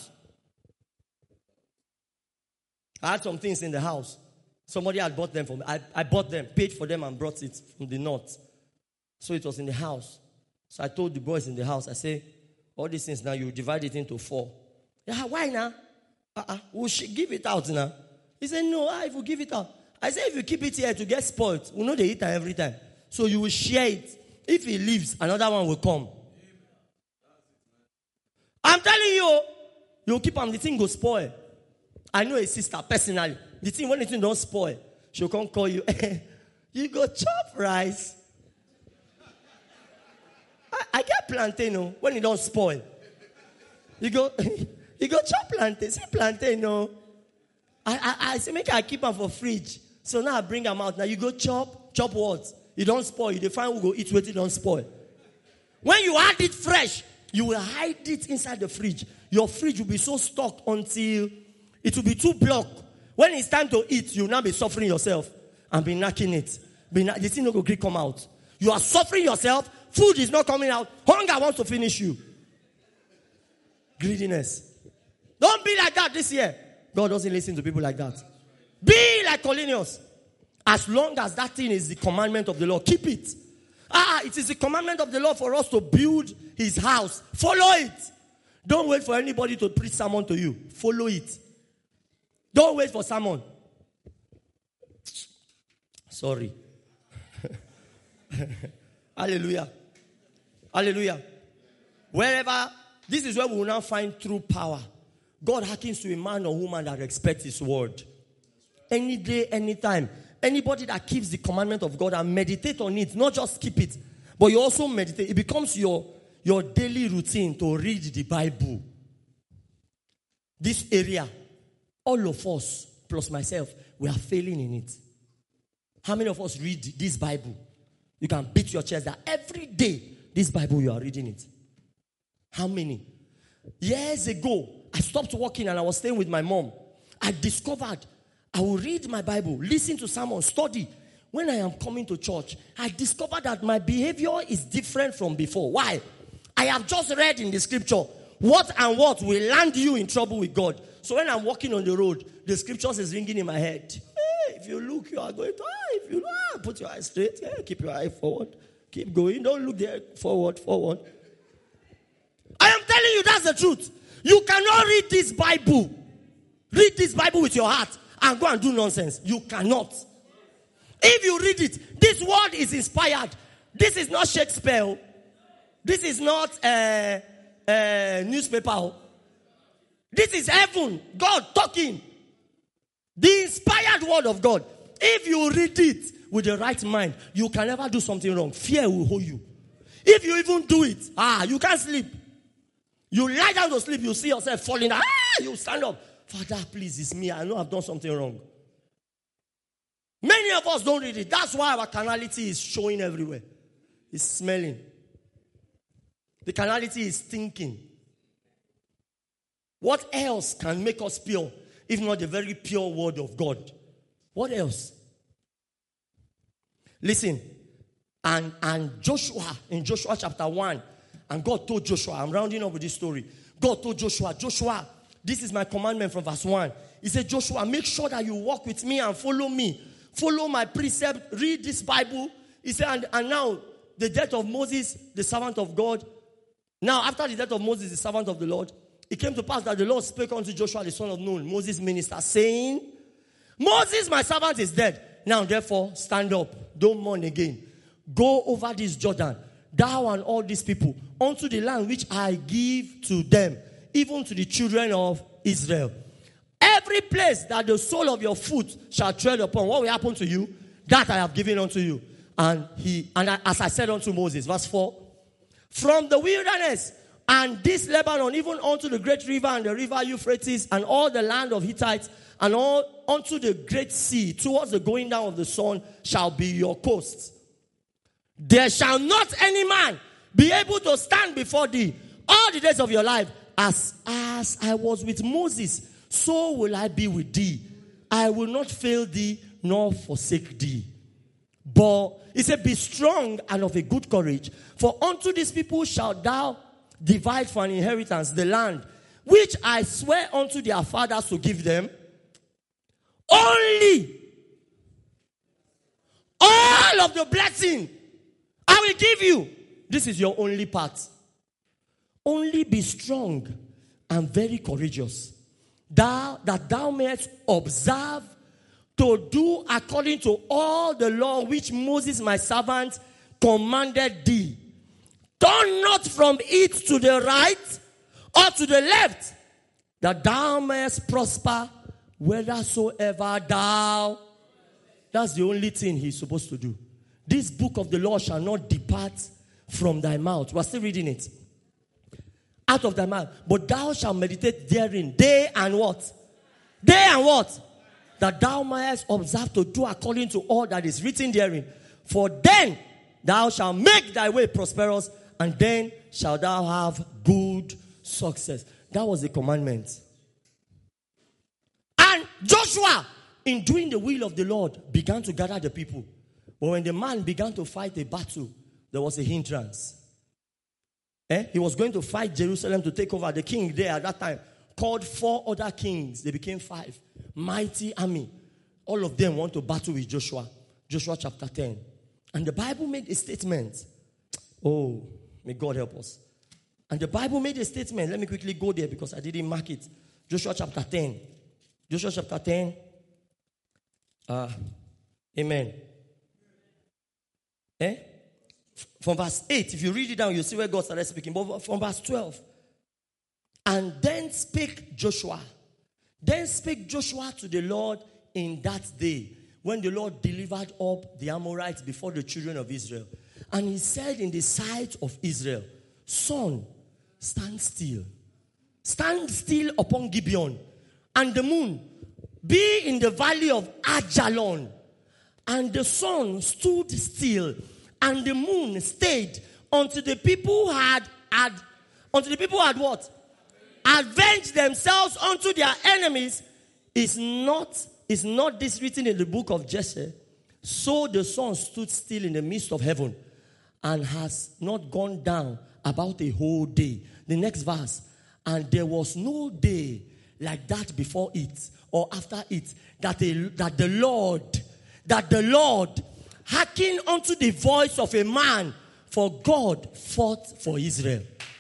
Speaker 1: I had some things in the house. Somebody had bought them for me. I bought them, paid for them and brought it from the north. So it was in the house. So I told the boys in the house, I say, all these things now, you divide it into 4. Yeah, why now? We should give it out now. He said, no, if we give it out. I said, if you keep it here to get spoiled, we know they eat every time. So you will share it. If he leaves, another one will come. I'm telling you, you'll keep them, the thing will spoil. I know a sister personally. The thing, when the thing don't spoil, she'll come call you. You go chop rice. I get plantain, when it don't spoil. You go chop plantain. Say plantain, no. I say, make I keep them for fridge. So now I bring them out. Now you go chop what? You don't spoil. You define who go eat what it don't spoil. When you add it fresh, you will hide it inside the fridge. Your fridge will be so stocked until it will be too blocked. When it's time to eat, you will now be suffering yourself and be knacking it. The thing no go come out. You are suffering yourself. Food is not coming out. Hunger wants to finish you. Greediness. Don't be like that this year. God doesn't listen to people like that. Be like Cornelius. As long as that thing is the commandment of the Lord, keep it. It is the commandment of the Lord for us to build his house. Follow it. Don't wait for anybody to preach sermon to you. Follow it. Don't wait for sermon. Sorry. Hallelujah. Hallelujah. Wherever, this is where we will now find true power. God hearkens to a man or woman that respects his word. Any day, anytime. Anybody that keeps the commandment of God and meditate on it, not just keep it, but you also meditate. It becomes your daily routine to read the Bible. This area, all of us, plus myself, we are failing in it. How many of us read this Bible? You can beat your chest that every day, this Bible, you are reading it. How many? Years ago, I stopped working and I was staying with my mom. I discovered I will read my Bible, listen to sermon, study. When I am coming to church, I discovered that my behavior is different from before. Why? I have just read in the scripture, what and what will land you in trouble with God. So when I'm walking on the road, the scriptures is ringing in my head. Hey, if you look, you are going to, if you look, put your eyes straight, keep your eye forward. Keep going, don't look there, forward. I am telling you, that's the truth. You cannot read this Bible. Read this Bible with your heart and go and do nonsense. You cannot. If you read it, this word is inspired. This is not Shakespeare. This is not newspaper. This is heaven. God talking. The inspired word of God. If you read it with the right mind, you can never do something wrong. Fear will hold you. If you even do it, you can't sleep. You lie down to sleep, you see yourself falling. You stand up. Father, please, it's me. I know I've done something wrong. Many of us don't read it. That's why our carnality is showing everywhere. It's smelling. The carnality is thinking. What else can make us pure, if not the very pure word of God? What else? Listen. And Joshua, in Joshua chapter 1, and God told Joshua, I'm rounding up with this story. God told Joshua, this is my commandment from verse 1. He said, Joshua, make sure that you walk with me and follow me. Follow my precept. Read this Bible. He said, and now the death of Moses, the servant of God. Now, after the death of Moses, the servant of the Lord, it came to pass that the Lord spake unto Joshua, the son of Nun, Moses' minister, saying, Moses, my servant, is dead. Now, therefore, stand up. Don't mourn again. Go over this Jordan, thou and all these people, unto the land which I give to them, even to the children of Israel. Every place that the sole of your foot shall tread upon, what will happen to you? That I have given unto you. As I said unto Moses, verse 4, from the wilderness and this Lebanon, even unto the great river and the river Euphrates, and all the land of Hittites, and all unto the great sea, towards the going down of the sun, shall be your coasts. There shall not any man be able to stand before thee all the days of your life. As I was with Moses, so will I be with thee. I will not fail thee nor forsake thee. But he said, be strong and of a good courage, for unto these people shalt thou divide for an inheritance the land which I swear unto their fathers to give them. Only all of the blessing I will give you. This is your only part. Only be strong and very courageous, that thou mayest observe to do according to all the law which Moses my servant commanded thee. Turn not from it to the right or to the left, that thou mayest prosper whithersoever thou. That's the only thing he's supposed to do. This book of the law shall not depart from thy mouth. We're still reading it. Out of thy mouth. But thou shalt meditate therein day and what? Day and what? That thou mayest observe to do according to all that is written therein. For then thou shalt make thy way prosperous, and then shalt thou have good success. That was the commandment. And Joshua, in doing the will of the Lord, began to gather the people. But when the man began to fight a battle, there was a hindrance. He was going to fight Jerusalem to take over. The king there at that time called 4 other kings. They became 5. Mighty army. All of them want to battle with Joshua. Joshua chapter 10. And the Bible made a statement. Oh, may God help us. And the Bible made a statement. Let me quickly go there because I didn't mark it. Joshua chapter 10. Joshua chapter 10. Amen. From verse 8, if you read it down, you'll see where God started speaking. But from verse 12. And then spake Joshua. Then spake Joshua to the Lord in that day, when the Lord delivered up the Amorites before the children of Israel. And he said in the sight of Israel, sun, stand still. Stand still upon Gibeon. And the moon, be in the valley of Ajalon. And the sun stood still, and the moon stayed until the people had what? Avenged themselves unto their enemies. Is not this written in the book of Jesse? So the sun stood still in the midst of heaven, and has not gone down about a whole day. The next verse. And there was no day like that before it or after it, that the Lord hearkened unto the voice of a man, for God fought for Israel.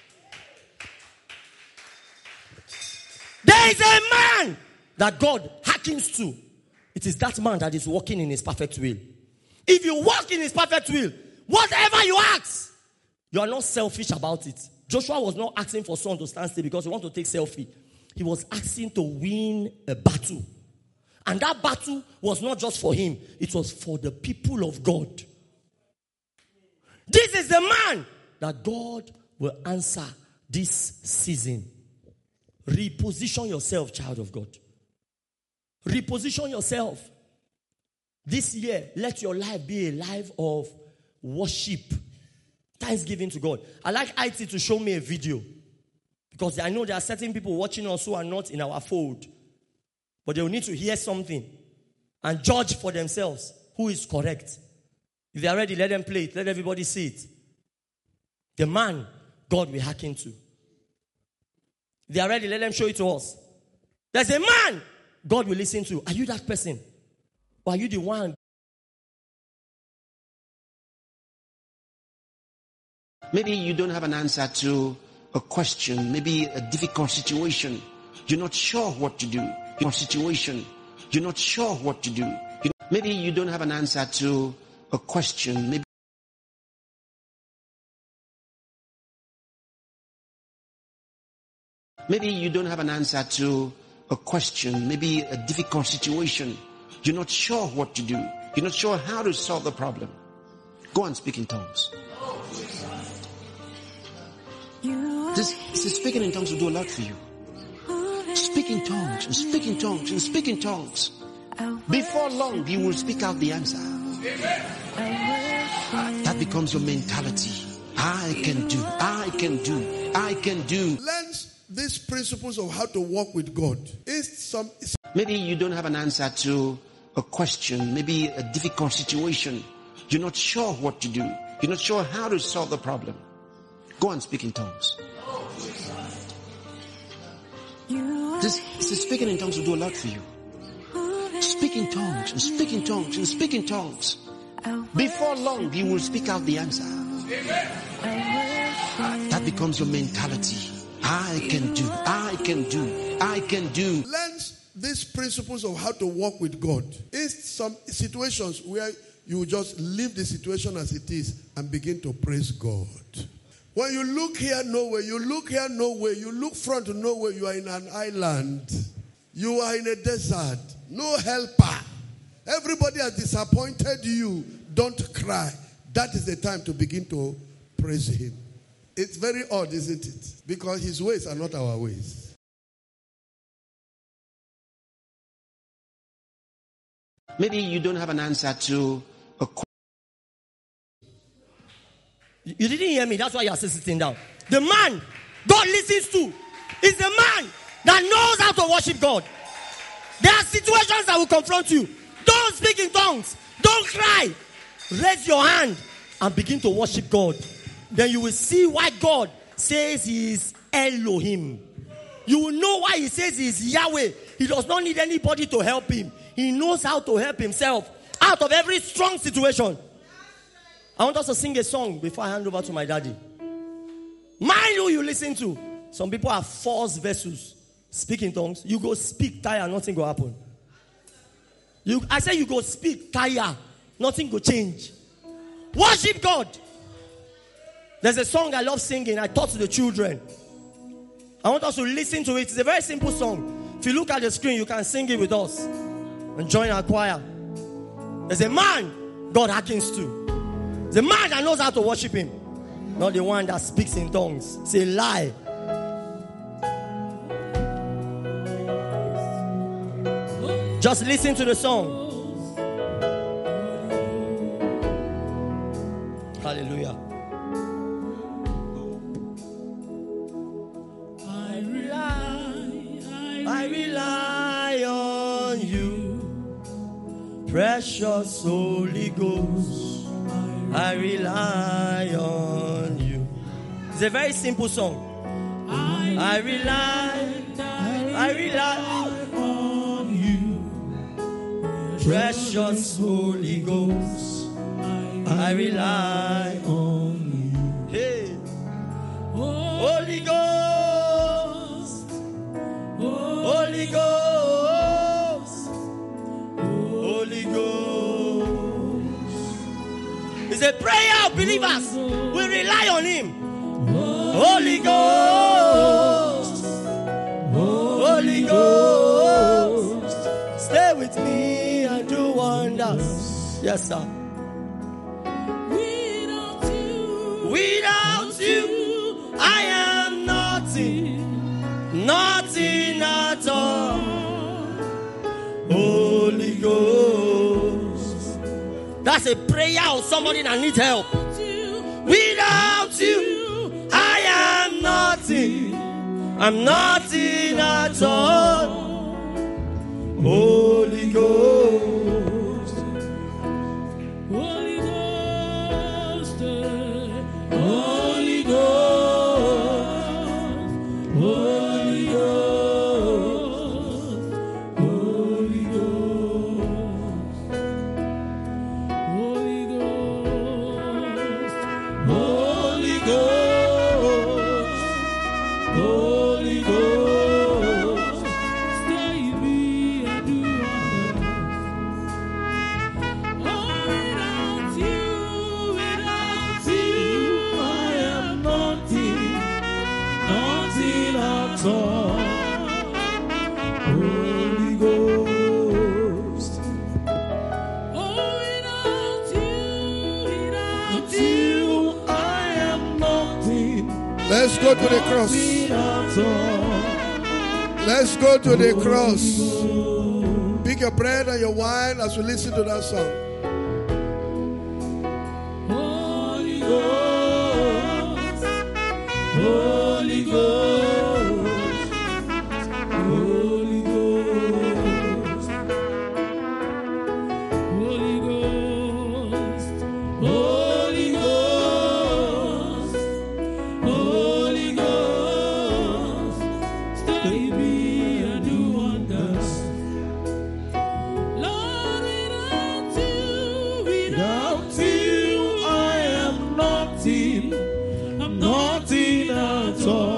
Speaker 1: There is a man that God hearkens to. It is that man that is walking in his perfect will. If you walk in his perfect will, whatever you ask, you are not selfish about it. Joshua was not asking for someone to stand still because he wanted to take selfie. He was asking to win a battle. And that battle was not just for him. It was for the people of God. This is the man that God will answer this season. Reposition yourself, child of God. Reposition yourself. This year, let your life be a life of worship. Thanksgiving to God. I like IT to show me a video. Because I know there are certain people watching us who are not in our fold. But they will need to hear something and judge for themselves who is correct. If they are ready, let them play it. Let everybody see it. The man God will hearken to. If they are ready, let them show it to us. There's a man God will listen to. Are you that person? Or are you the one?
Speaker 2: Maybe you don't have an answer to a question, maybe a difficult situation. You're not sure what to do. Your situation, you're not sure what to do. Maybe you don't have an answer to a question. Maybe you don't have an answer to a question, maybe a difficult situation. You're not sure what to do. You're not sure how to solve the problem. Go and speak in tongues. This speaking in tongues will do a lot for you. Speak in tongues and speak in tongues and speak in tongues. Before long, you will speak out the answer. That becomes your mentality. I can do. I can do. I can do.
Speaker 3: Learn these principles of how to walk with God.
Speaker 2: Maybe you don't have an answer to a question, maybe a difficult situation. You're not sure what to do. You're not sure how to solve the problem. Go and speak in tongues. This speaking in tongues will do a lot for you. Speak in tongues and speak in tongues and speak in tongues. Before long, you will speak out the answer. That becomes your mentality. I can do. I can do. I can do.
Speaker 3: Learn these principles of how to walk with God. In some situations where you just leave the situation as it is and begin to praise God. When you look here nowhere, you look here nowhere, you look front to nowhere, you are in an island. You are in a desert. No helper. Everybody has disappointed you. Don't cry. That is the time to begin to praise Him. It's very odd, isn't it? Because His ways are not our ways.
Speaker 2: Maybe you don't have an answer to a question.
Speaker 1: You didn't hear me. That's why you are still sitting down. The man God listens to is the man that knows how to worship God. There are situations that will confront you. Don't speak in tongues. Don't cry. Raise your hand and begin to worship God. Then you will see why God says He is Elohim. You will know why He says He is Yahweh. He does not need anybody to help Him. He knows how to help Himself out of every strong situation. I want us to sing a song before I hand over to my daddy. Mind who you listen to. Some people are false vessels. Speak in tongues. You go speak, tire, nothing will happen. I say you go speak, tire, nothing will change. Worship God. There's a song I love singing. I taught to the children. I want us to listen to it. It's a very simple song. If you look at the screen, you can sing it with us and join our choir. There's a man God hearkens to. The man that knows how to worship Him, not the one that speaks in tongues. It's a lie. Just listen to the song. Hallelujah. I rely on you, precious Holy Ghost. I rely on you. It's a very simple song. I rely on you, precious Holy Ghost. I rely on you. Hey, Holy Ghost, Holy Ghost, Holy Ghost. It's a prayer of believers. We rely on Him. Holy Ghost, Holy Ghost, stay with me and do wonders. Yes, sir. Without you, I am nothing, nothing at all. Holy Ghost. That's a prayer of somebody that needs help. Without you, I am nothing. I'm nothing at all. Holy Ghost. Holy Ghost. Holy Ghost. Holy Ghost. Holy Ghost. Holy Ghost. Holy Ghost. Holy Ghost. Stay in me and do without you, I am nothing, nothing at all. Holy Ghost. Without you, I am nothing.
Speaker 3: Let's go to the cross. Let's go to the cross. Pick your bread and your wine as we listen to that song.
Speaker 1: Holy Ghost.
Speaker 4: nothing at all.